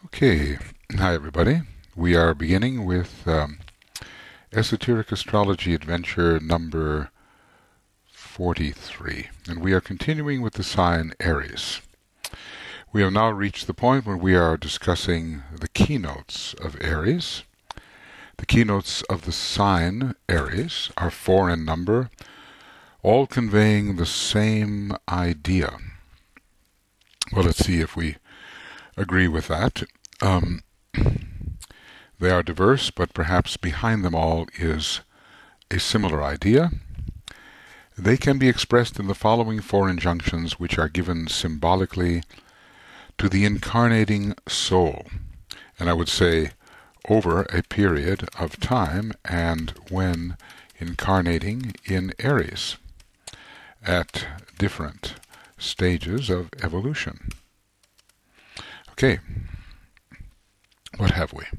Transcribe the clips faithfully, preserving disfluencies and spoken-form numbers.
Okay, hi everybody. We are beginning with um, Esoteric Astrology Adventure number forty-three, and we are continuing with the sign Aries. We have now reached the point when we are discussing the keynotes of Aries. The keynotes of the sign Aries are four in number, all conveying the same idea. Well, let's see if we agree with that. Um, they are diverse, but perhaps behind them all is a similar idea. They can be expressed in the following four injunctions, which are given symbolically to the incarnating soul, and I would say over a period of time and when incarnating in Aries at different stages of evolution. Okay, what have we?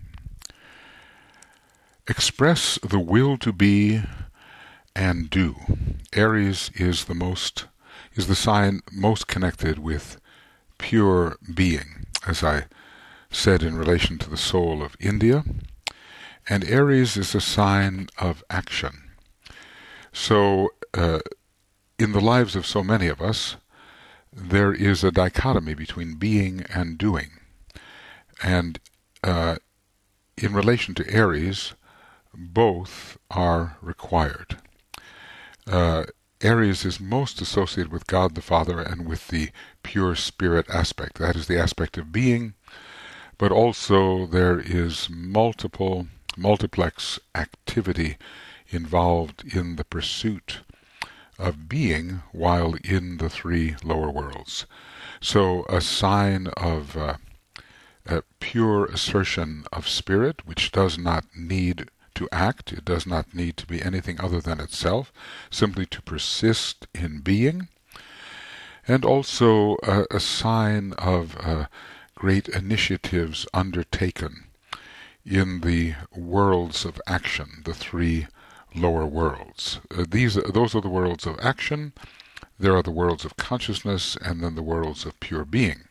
Express the will to be and do. Aries is the most is the sign most connected with pure being, as I said in relation to the soul of India, and Aries is a sign of action. So uh, in the lives of so many of us, there is a dichotomy between being and doing. And uh, in relation to Aries, both are required. Uh, Aries is most associated with God the Father and with the pure spirit aspect. That is the aspect of being, but also there is multiple, multiplex activity involved in the pursuit of being while in the three lower worlds. So a sign of uh, a pure assertion of spirit, which does not need to act, it does not need to be anything other than itself, simply to persist in being, and also a, a sign of uh, great initiatives undertaken in the worlds of action, the three lower worlds. Uh, these, those are the worlds of action, there are the worlds of consciousness, and then the worlds of pure being.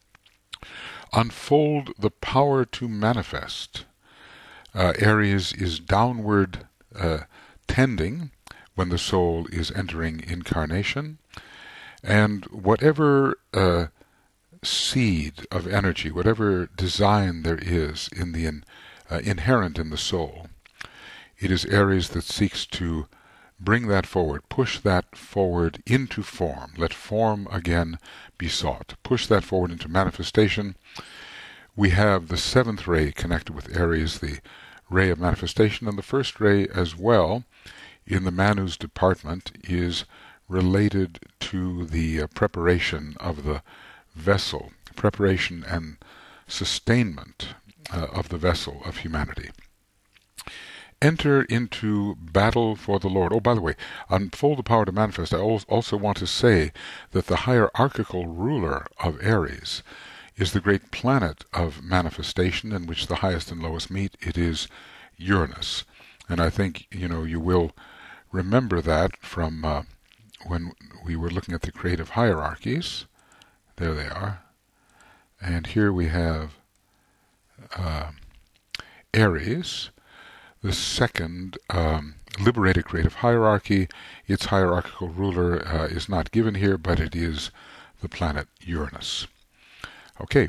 Unfold the power to manifest. Uh, Aries is downward uh, tending when the soul is entering incarnation, and whatever uh, seed of energy, whatever design there is in the in, uh, inherent in the soul, it is Aries that seeks to bring that forward, push that forward into form. Let form again be sought. Push that forward into manifestation. We have the seventh ray connected with Aries, the ray of manifestation, and the first ray as well in the Manu's department is related to the uh, preparation of the vessel, preparation and sustainment uh, of the vessel of humanity. Enter into battle for the Lord. Oh, by the way, unfold the power to manifest. I also want to say that the hierarchical ruler of Aries is the great planet of manifestation in which the highest and lowest meet. It is Uranus. And I think, you know, you will remember that from uh, when we were looking at the creative hierarchies. There they are. And here we have uh, Aries, the second um, liberated creative hierarchy. Its hierarchical ruler uh, is not given here, but it is the planet Uranus. Okay.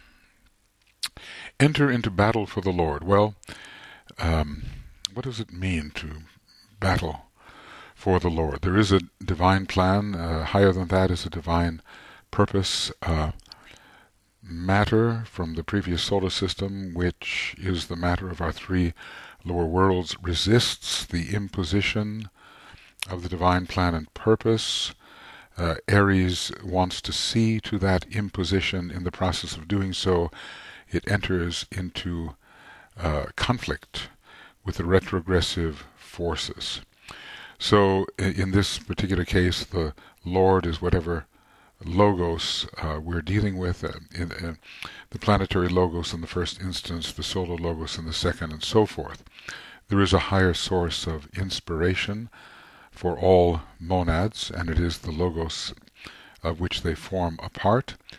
Enter into battle for the Lord. Well, um, what does it mean to battle for the Lord? There is a divine plan. Uh, higher than that is a divine purpose. Uh, matter from the previous solar system, which is the matter of our three lower worlds, resists the imposition of the divine plan and purpose. Uh, Aries wants to see to that imposition. In the process of doing so, it enters into uh, conflict with the retrogressive forces. So in this particular case, the Lord is whatever logos uh, we're dealing with, uh, in, uh, the planetary logos in the first instance, the solar logos in the second, and so forth. There is a higher source of inspiration for all monads, and it is the logos of which they form a part.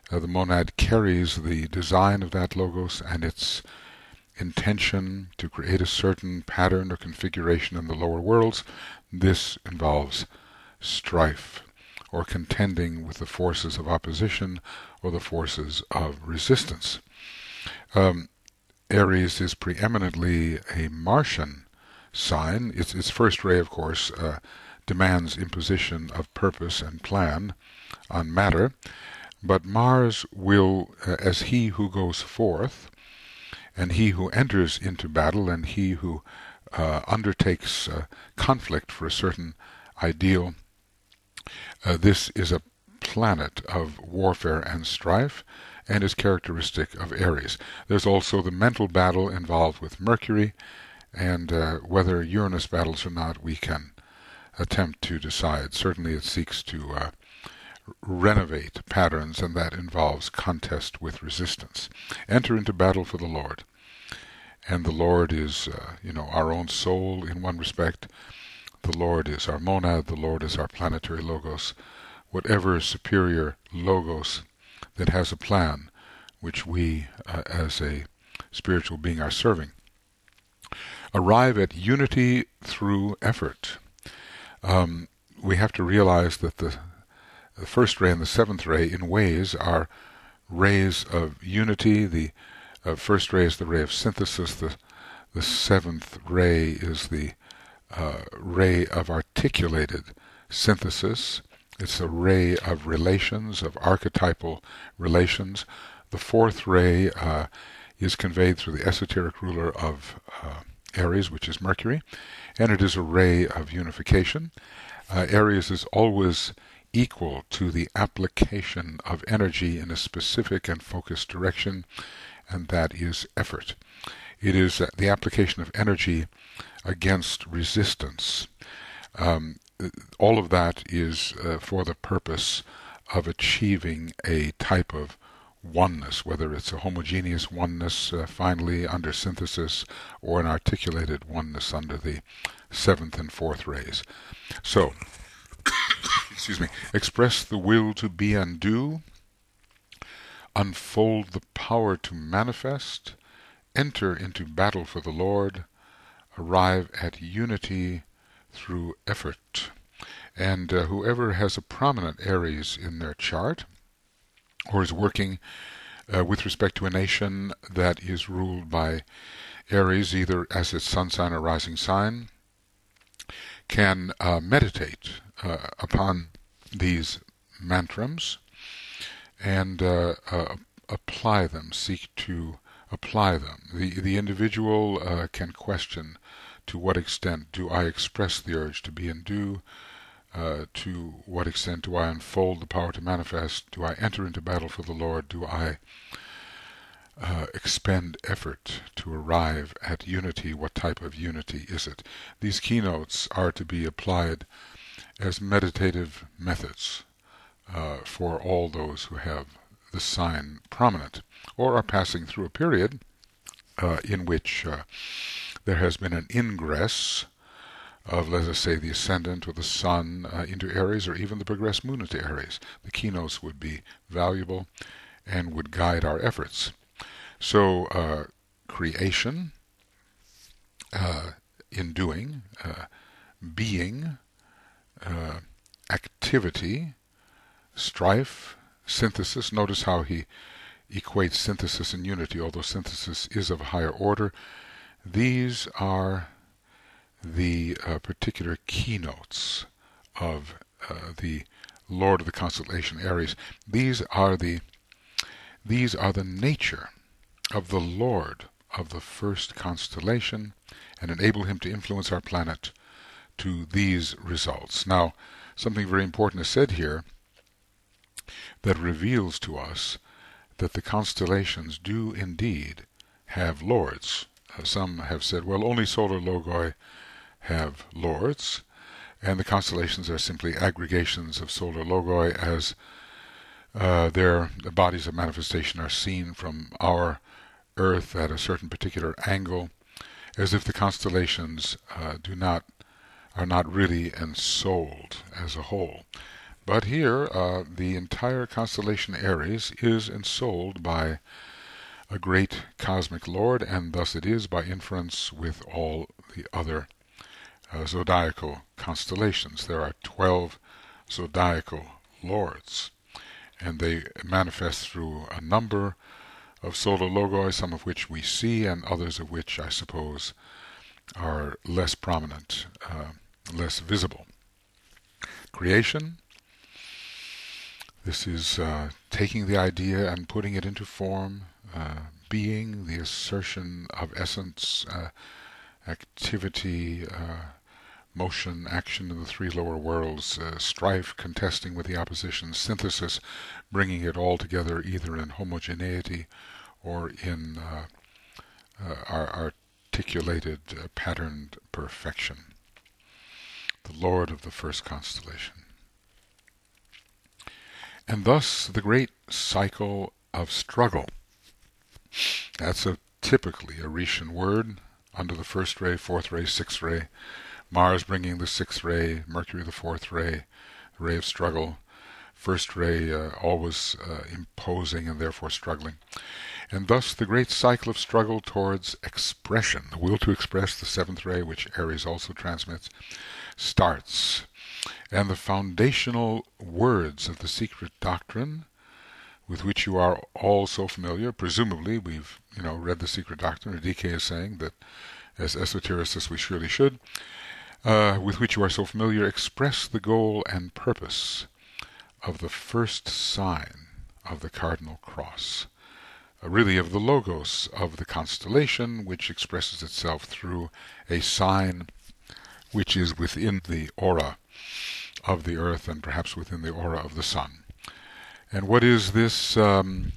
Uh, the monad carries the design of that logos and its intention to create a certain pattern or configuration in the lower worlds. This involves strife, or contending with the forces of opposition or the forces of resistance. Um, Aries is preeminently a Martian sign. Its, its first ray, of course, uh, demands imposition of purpose and plan on matter, but Mars will, uh, as he who goes forth, and he who enters into battle, and he who uh, undertakes uh, conflict for a certain ideal, uh, this is a planet of warfare and strife, and is characteristic of Aries. There's also the mental battle involved with Mercury, and uh, whether Uranus battles or not, we can attempt to decide. Certainly it seeks to uh, renovate patterns, and that involves contest with resistance. Enter into battle for the Lord. And the Lord is, uh, you know, our own soul in one respect. The Lord is our monad. The Lord is our planetary logos. Whatever superior logos that has a plan which we, uh, as a spiritual being, are serving. Arrive at unity through effort. Um, we have to realize that the, the first ray and the seventh ray, in ways, are rays of unity. The uh, first ray is the ray of synthesis. The, the seventh ray is the uh, ray of articulated synthesis. It's a ray of relations, of archetypal relations. The fourth ray uh, is conveyed through the esoteric ruler of uh, Aries, which is Mercury, and it is a ray of unification. Uh, Aries is always equal to the application of energy in a specific and focused direction, and that is effort. It is uh, the application of energy against resistance. Um, all of that is uh, for the purpose of achieving a type of oneness, whether it's a homogeneous oneness uh, finally under synthesis, or an articulated oneness under the seventh and fourth rays. So, excuse me, express the will to be and do, unfold the power to manifest, enter into battle for the Lord, arrive at unity through effort. And uh, whoever has a prominent Aries in their chart, or is working uh, with respect to a nation that is ruled by Aries, either as its sun sign or rising sign, can uh, meditate uh, upon these mantrams and uh, uh, apply them, seek to apply them. The, the individual uh, can question, to what extent do I express the urge to be and do? Uh, to what extent do I unfold the power to manifest? Do I enter into battle for the Lord? Do I uh, expend effort to arrive at unity? What type of unity is it? These keynotes are to be applied as meditative methods uh, for all those who have the sign prominent, or are passing through a period uh, in which uh, there has been an ingress of, let us say, the ascendant or the sun uh, into Aries, or even the progressed moon into Aries. The keynotes would be valuable and would guide our efforts. So, uh, creation, uh, in doing, uh, being, uh, activity, strife, synthesis. Notice how he equates synthesis and unity, although synthesis is of a higher order. These are the uh, particular keynotes of uh, the Lord of the constellation Aries. These are the these are the nature of the Lord of the first constellation, and enable him to influence our planet to these results. Now, something very important is said here that reveals to us that the constellations do indeed have lords. Uh, some have said, well, only solar logoi have lords, and the constellations are simply aggregations of solar logoi as uh, their the bodies of manifestation are seen from our Earth at a certain particular angle, as if the constellations uh, do not are not really ensouled as a whole. But here, uh, the entire constellation Aries is ensouled by a great cosmic lord, and thus it is by inference with all the other uh, zodiacal constellations. There are twelve zodiacal lords, and they manifest through a number of solar logoi, some of which we see, and others of which, I suppose, are less prominent, uh, less visible. Creation. This is uh, taking the idea and putting it into form, uh, being, the assertion of essence, uh, activity, uh, motion, action in the three lower worlds, uh, strife, contesting with the opposition, synthesis, bringing it all together either in homogeneity or in uh, uh, our articulated, uh, patterned perfection. The Lord of the first constellation. And thus the great cycle of struggle. That's a typically a Rishan word, under the first ray, fourth ray, sixth ray, Mars bringing the sixth ray, Mercury the fourth ray, the ray of struggle, first ray uh, always uh, imposing and therefore struggling. And thus the great cycle of struggle towards expression, the will to express, the seventh ray, which Aries also transmits, starts. And the foundational words of the secret doctrine, with which you are all so familiar, presumably we've you know read the secret doctrine, or D K is saying that as esotericists we surely should, uh, with which you are so familiar, express the goal and purpose of the first sign of the cardinal cross, uh, really of the logos of the constellation, which expresses itself through a sign which is within the aura of the earth and perhaps within the aura of the sun. And what is this, um,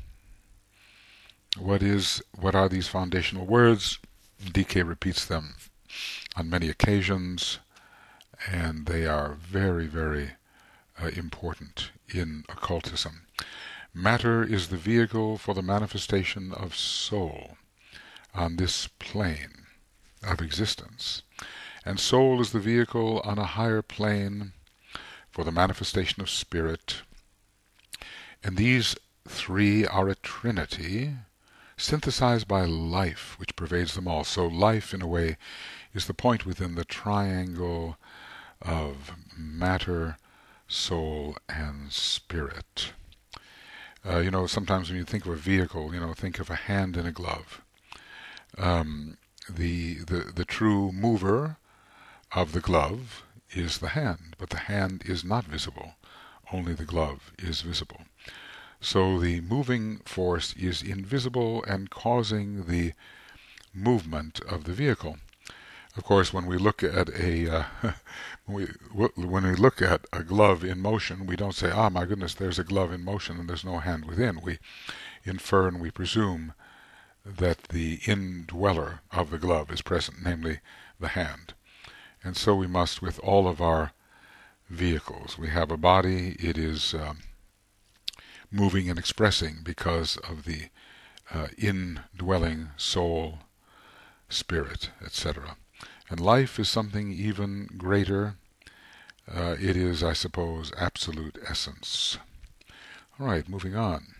what is, what are these foundational words? D K repeats them on many occasions, and they are very, very uh, important in occultism. Matter is the vehicle for the manifestation of soul on this plane of existence, and soul is the vehicle on a higher plane for the manifestation of spirit. And these three are a trinity, synthesized by life, which pervades them all. So life, in a way, is the point within the triangle of matter, soul, and spirit. Uh, you know, sometimes when you think of a vehicle, you know, think of a hand in a glove. Um, the, the, the true mover of the glove is the hand, but the hand is not visible. Only the glove is visible. So the moving force is invisible and causing the movement of the vehicle. Of course, when we look at a uh, when we when we look at a glove in motion, we don't say, "Ah, my goodness, there's a glove in motion and there's no hand within." We infer and we presume that the indweller of the glove is present, namely the hand. And so we must with all of our vehicles. We have a body, it is um, moving and expressing because of the uh, indwelling soul, spirit, et cetera. And life is something even greater. Uh, it is, I suppose, absolute essence. All right, moving on.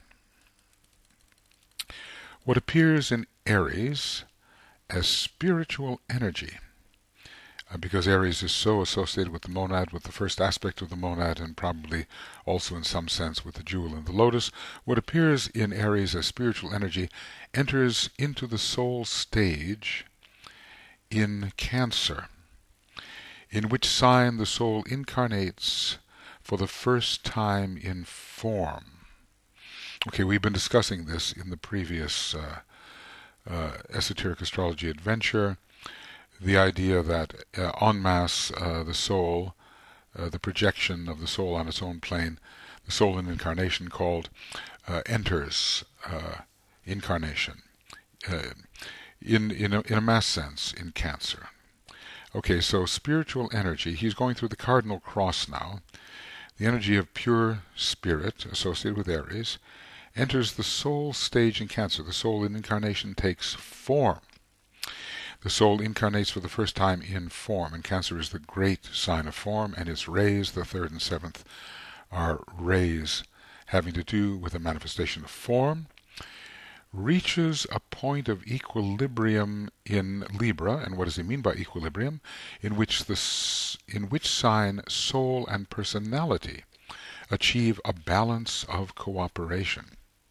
What appears in Aries as spiritual energy, uh, because Aries is so associated with the monad, with the first aspect of the monad, and probably also in some sense with the jewel in the lotus, what appears in Aries as spiritual energy enters into the soul stage in Cancer, in which sign the soul incarnates for the first time in form. Okay, we've been discussing this in the previous uh, uh, Esoteric Astrology Adventure, the idea that uh, en masse uh, the soul, uh, the projection of the soul on its own plane, the soul in incarnation called, uh, enters uh, incarnation uh, in, in, a, in a mass sense in Cancer. Okay, so spiritual energy, he's going through the cardinal cross now, the energy of pure spirit associated with Aries, enters the soul stage in Cancer. The soul in incarnation takes form. The soul incarnates for the first time in form, and Cancer is the great sign of form, and its rays, the third and seventh, are rays having to do with the manifestation of form, reaches a point of equilibrium in Libra. And what does he mean by equilibrium? In which the in which sign soul and personality achieve a balance of cooperation.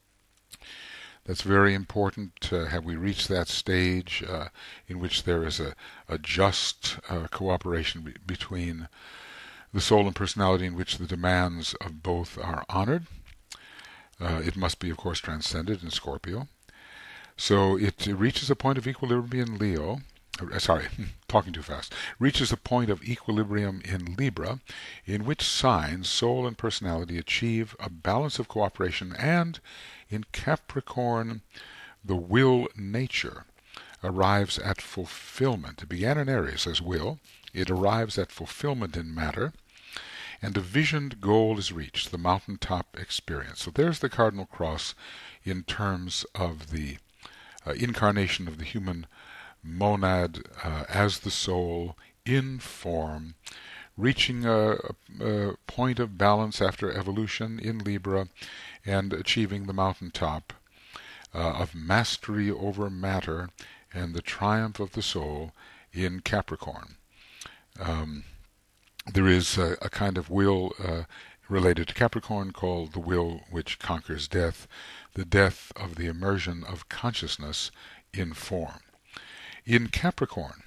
That's very important. Uh, have we reached that stage uh, in which there is a, a just uh, cooperation be between the soul and personality, in which the demands of both are honored? Uh, it must be, of course, transcended in Scorpio. So it reaches a point of equilibrium in Leo. Uh, sorry, talking too fast. Reaches a point of equilibrium in Libra, in which signs soul and personality achieve a balance of cooperation, and in Capricorn, the will nature arrives at fulfillment. It began in Aries as will. It arrives at fulfillment in matter, and a visioned goal is reached, the mountaintop experience. So there's the cardinal cross in terms of the uh, incarnation of the human monad uh, as the soul in form, reaching a, a, a point of balance after evolution in Libra, and achieving the mountaintop uh, of mastery over matter and the triumph of the soul in Capricorn. Um, there is a, a kind of will uh, related to Capricorn called the will which conquers death, the death of the immersion of consciousness in form. In Capricorn,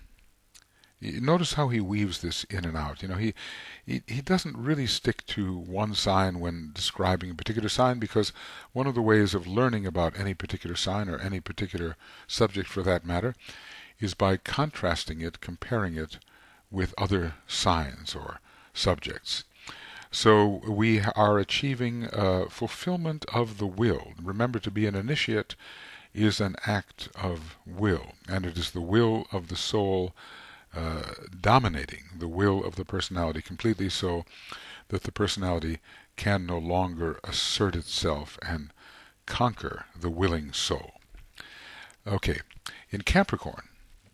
notice how he weaves this in and out. You know, he, he he doesn't really stick to one sign when describing a particular sign, because one of the ways of learning about any particular sign, or any particular subject for that matter, is by contrasting it, comparing it with other signs or subjects. So we are achieving uh, fulfillment of the will. Remember, to be an initiate is an act of will, and it is the will of the soul Uh, dominating the will of the personality completely, so that the personality can no longer assert itself and conquer the willing soul. Okay, in Capricorn,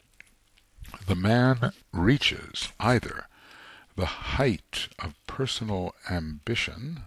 the man reaches either the height of personal ambition,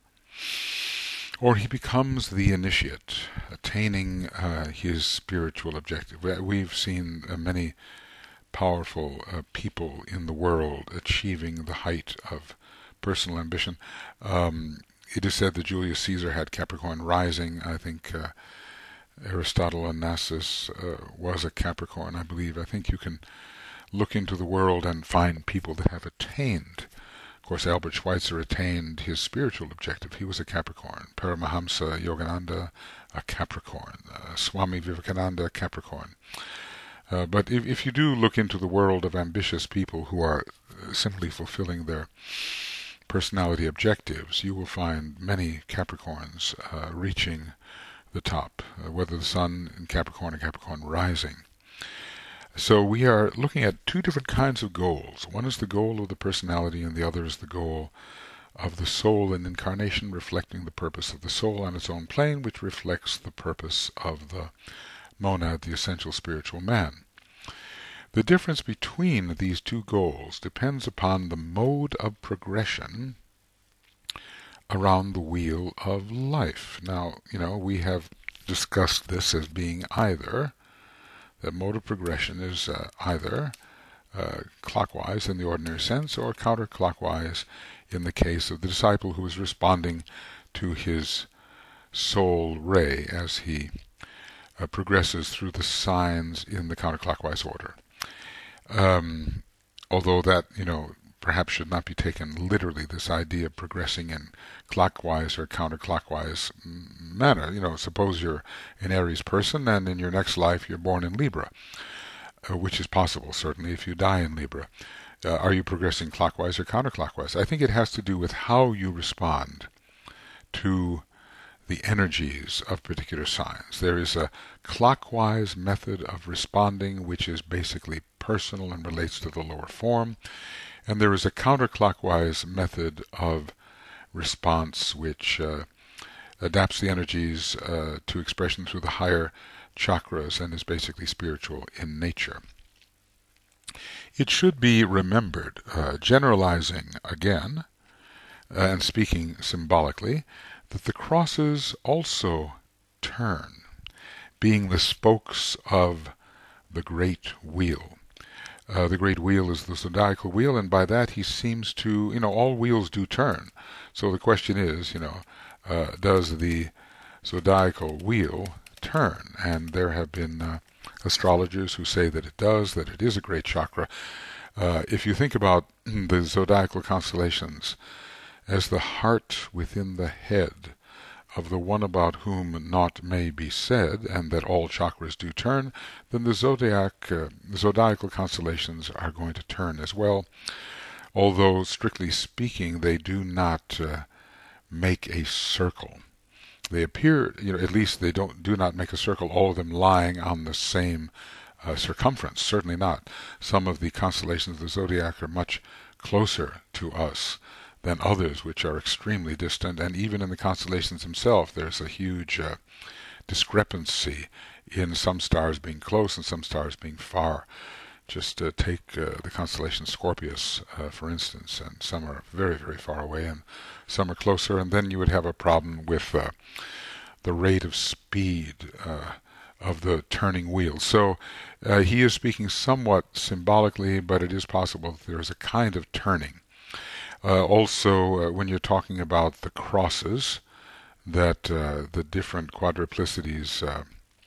or he becomes the initiate, attaining uh, his spiritual objective. We've seen uh, many powerful uh, people in the world achieving the height of personal ambition. Um, it is said that Julius Caesar had Capricorn rising. I think uh, Aristotle Onassis uh, was a Capricorn, I believe. I think you can look into the world and find people that have attained. Of course, Albert Schweitzer attained his spiritual objective. He was a Capricorn. Paramahamsa Yogananda, a Capricorn. Uh, Swami Vivekananda, Capricorn. Uh, but if, if you do look into the world of ambitious people who are simply fulfilling their personality objectives, you will find many Capricorns uh, reaching the top, uh, whether the sun in Capricorn or Capricorn rising. So we are looking at two different kinds of goals. One is the goal of the personality, and the other is the goal of the soul in incarnation, reflecting the purpose of the soul on its own plane, which reflects the purpose of the monad, the essential spiritual man. The difference between these two goals depends upon the mode of progression around the wheel of life. Now, you know, we have discussed this as being either, the mode of progression is uh, either uh, clockwise in the ordinary sense, or counterclockwise in the case of the disciple who is responding to his soul ray as he Uh, progresses through the signs in the counterclockwise order. Um, although that, you know, perhaps should not be taken literally, this idea of progressing in clockwise or counterclockwise manner. You know, suppose you're an Aries person, and in your next life you're born in Libra, uh, which is possible, certainly, if you die in Libra. Uh, are you progressing clockwise or counterclockwise? I think it has to do with how you respond to the energies of particular signs. There is a clockwise method of responding, which is basically personal and relates to the lower form, and there is a counterclockwise method of response which uh, adapts the energies uh, to expression through the higher chakras and is basically spiritual in nature. It should be remembered, uh, generalizing again, uh, and speaking symbolically, that the crosses also turn, being the spokes of the great wheel. Uh, the great wheel is the zodiacal wheel, and by that he seems to, you know, all wheels do turn. So the question is, you know, uh, does the zodiacal wheel turn? And there have been uh, astrologers who say that it does, that it is a great chakra. Uh, if you think about the zodiacal constellations as the heart within the head of the one about whom naught may be said, and that all chakras do turn, then the zodiac, uh, the zodiacal constellations are going to turn as well, although strictly speaking they do not uh, make a circle. They appear, you know, at least they don't do not make a circle, all of them lying on the same uh, circumference. Certainly not. Some of the constellations of the zodiac are much closer to us than others, which are extremely distant, and even in the constellations themselves there's a huge uh, discrepancy in some stars being close and some stars being far. Just uh, take uh, the constellation Scorpius, uh, for instance, and some are very, very far away and some are closer, and then you would have a problem with uh, the rate of speed uh, of the turning wheel. So uh, he is speaking somewhat symbolically, but it is possible that there is a kind of turning. Uh, also, uh, when you're talking about the crosses that uh, the different quadruplicities uh,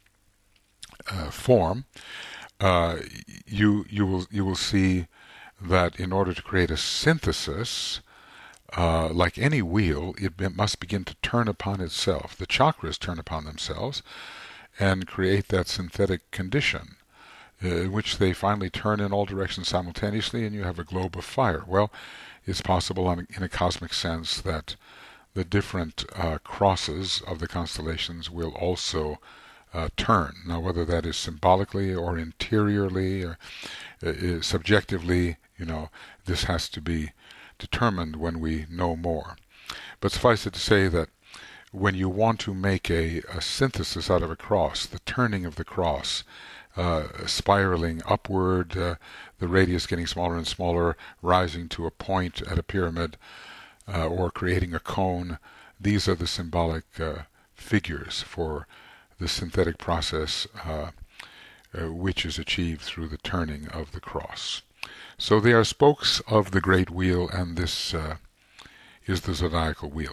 uh, form, uh, you you will you will see that in order to create a synthesis, uh, like any wheel, it be, must begin to turn upon itself. The chakras turn upon themselves and create that synthetic condition, uh, in which they finally turn in all directions simultaneously, and you have a globe of fire. Well, it's possible on, in a cosmic sense that the different uh, crosses of the constellations will also uh, turn. Now, whether that is symbolically or interiorly or uh, subjectively, you know, this has to be determined when we know more. But suffice it to say that when you want to make a, a synthesis out of a cross, the turning of the cross, Uh, spiraling upward, uh, the radius getting smaller and smaller, rising to a point at a pyramid, uh, or creating a cone. These are the symbolic uh, figures for the synthetic process uh, uh, which is achieved through the turning of the cross. So they are spokes of the great wheel, and this uh, is the zodiacal wheel.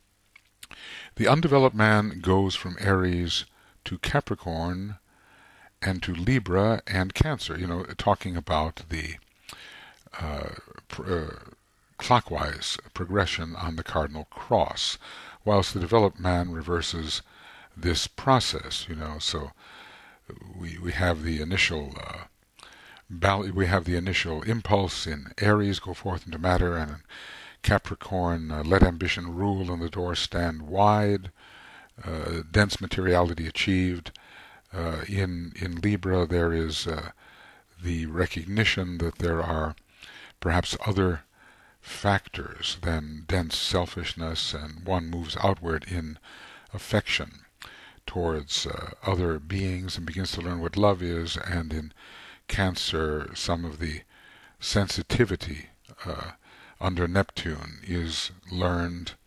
The undeveloped man goes from Aries to Capricorn and to Libra and Cancer, you know, talking about the uh, pr uh, clockwise progression on the cardinal cross, whilst the developed man reverses this process, you know. So we we have the initial uh, we have the initial impulse in Aries, go forth into matter, and in Capricorn, uh, let ambition rule and the door stand wide, uh, dense materiality achieved. Uh, in in Libra, there is uh, the recognition that there are perhaps other factors than dense selfishness, and one moves outward in affection towards uh, other beings and begins to learn what love is. And in Cancer, some of the sensitivity uh, under Neptune is learned